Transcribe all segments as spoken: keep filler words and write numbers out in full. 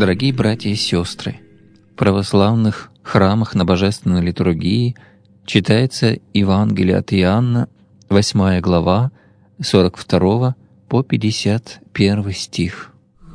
Дорогие братья и сестры, в православных храмах на Божественной литургии читается Евангелие от Иоанна, восьмая глава, сорок второго по пятьдесят первый стих.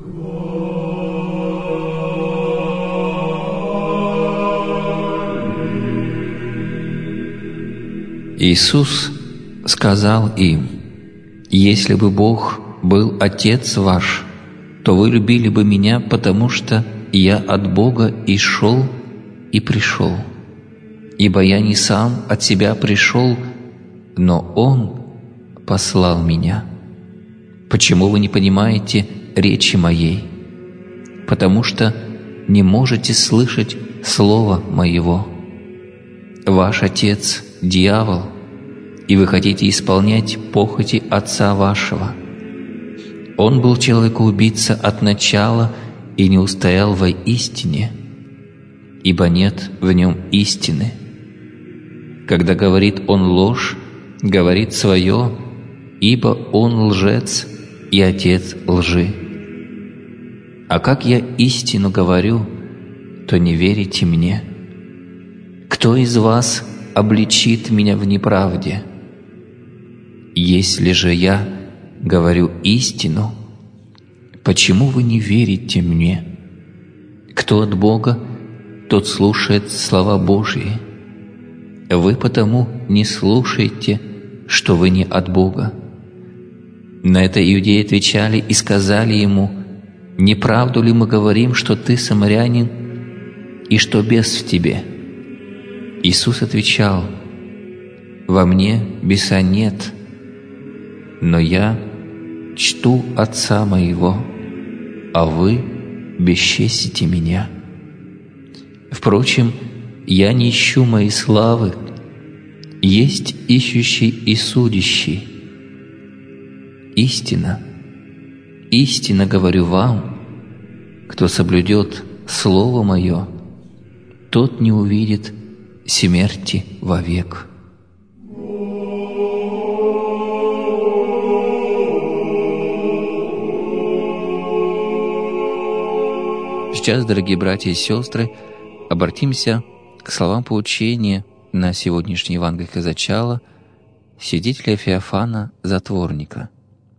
Иисус сказал им: «Если бы Бог был Отец ваш, то вы любили бы Меня, потому что Я от Бога и шел, и пришел. Ибо Я не сам от себя пришел, но Он послал Меня. Почему вы не понимаете речи Моей? Потому что не можете слышать Слова Моего. Ваш отец — дьявол, и вы хотите исполнять похоти отца вашего. Он был человекоубийца от начала и не устоял во истине, ибо нет в нем истины. Когда говорит он ложь, говорит свое, ибо он лжец и отец лжи. А как я истину говорю, то не верите мне. Кто из вас обличит меня в неправде? Если же я говорю истину, почему вы не верите мне? Кто от Бога, тот слушает слова Божьи. Вы потому не слушаете, что вы не от Бога». На это иудеи отвечали и сказали ему: «Не правду ли мы говорим, что ты самарянин, и что бес в тебе?» Иисус отвечал: «Во мне беса нет, но я чту Отца Моего, а вы бесчестите Меня. Впрочем, я не ищу Моей славы, есть ищущий и судящий. Истина, истинно говорю вам, кто соблюдет Слово Мое, тот не увидит смерти вовек». Сейчас, дорогие братья и сестры, обратимся к словам поучения на сегодняшнее евангельское зачало святителя Феофана Затворника.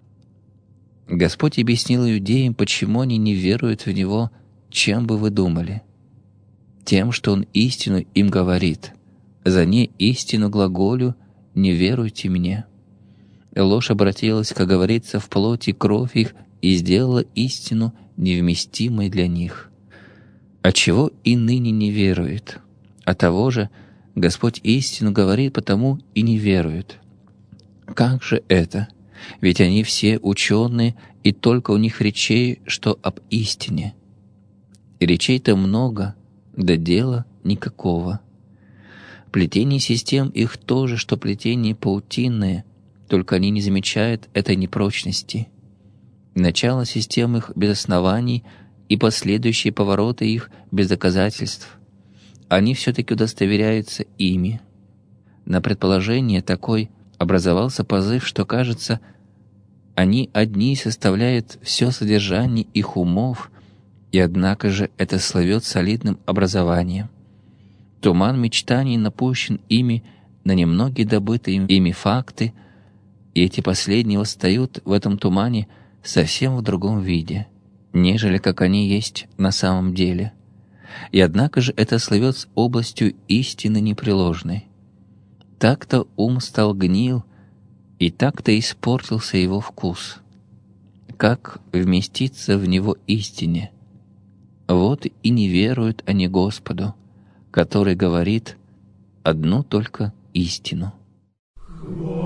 Господь объяснил иудеям, почему они не веруют в Него, чем бы вы думали. Тем, что Он истину им говорит: «За ней истину глаголю, не веруйте Мне». Ложь обратилась, как говорится, в плоть и кровь их и сделала истину невместимой для них. Отчего и ныне не верует? От того же Господь истину говорит, потому и не веруют. Как же это? Ведь они все ученые, и только у них речей, что об истине. И речей-то много, да дела никакого. Плетение систем их тоже, что плетение паутинное, только они не замечают этой непрочности. Начало систем их без оснований и последующие повороты их без доказательств. Они все-таки удостоверяются ими. На предположение такой образовался позыв, что, кажется, они одни составляют все содержание их умов, и однако же это славет солидным образованием. Туман мечтаний напущен ими на немногие добытые ими факты, и эти последние восстают в этом тумане совсем в другом виде, нежели как они есть на самом деле. И однако же это славет с областью истины непреложной. Так-то ум стал гнил, и так-то испортился его вкус. Как вместиться в него истине? Вот и не веруют они Господу, который говорит одну только истину.